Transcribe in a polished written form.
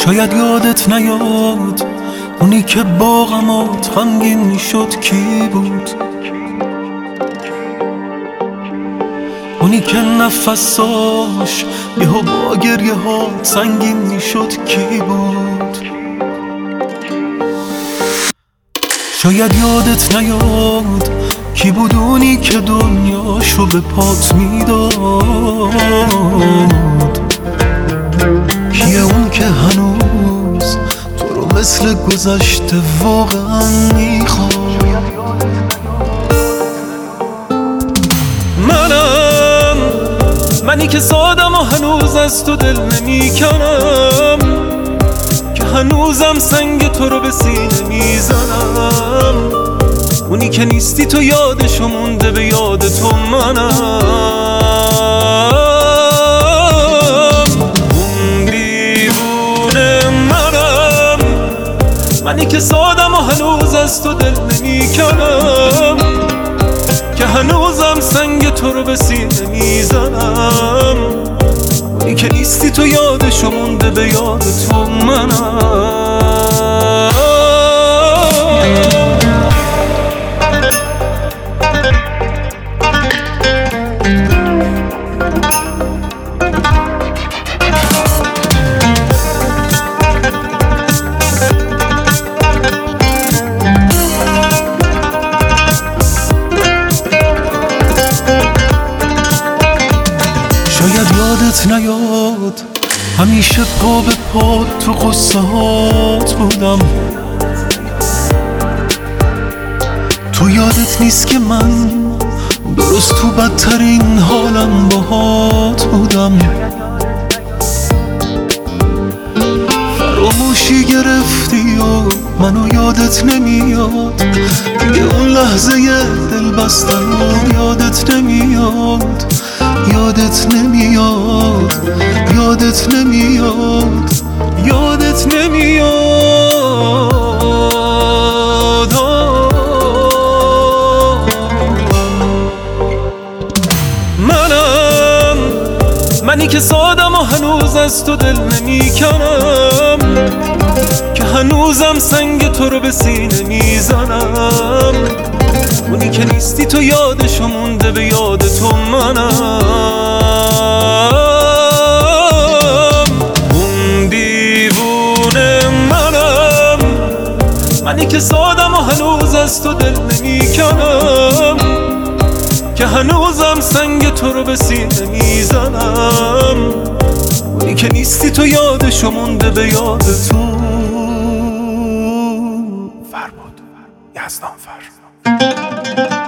شاید یادت نیاد اونی که با غمات غمگین میشد کی بود، اونی که نفساش یهو با گریه ها سنگین میشد کی بود. شاید یادت نیاد کی بود اونی که دنیاشو به پات میداد، کیه اون که هنوز تو رو مثل گذشته واقعا میخواد. منی که سادم و هنوز از تو دل نمیکنم، که هنوزم سنگ تو رو به سینه میزنم. اونی که نیستی تو یادشو مونده به یاد تو منم. اون دیوونه منم، منی که سادم و هنوز از تو دل نمیکنم، که هنوزم سنگ تو رو به سینه میزنم. اونی که نیستی تو یادشو مونده به یاد تو منم. شاید یادت نیاد همیشه پا به پا تو قصه هات بودم. تو یادت نیست که من درست تو بدترین حالم باهات بودم. فراموشی گرفتی و منو یادت نمیاد، دیگه اون لحظه دل بستن و یادت نمیاد. یادت نمیاد، یادت نمیاد، یادت نمیاد. منی که سادم و هنوز از تو دل نمیکنم، که هنوزم سنگ تو رو به سینه میزنم. اونی که نیستی تو یادشو مونده به یاد تو منم. اون دیوونه منم، منی که سادم و هنوز از تو دل نمیکنم، که هنوزم سنگ تو رو به سینه میزنم. اونی که نیستی تو یادشو مونده به یاد تو. فربود یزدانفر.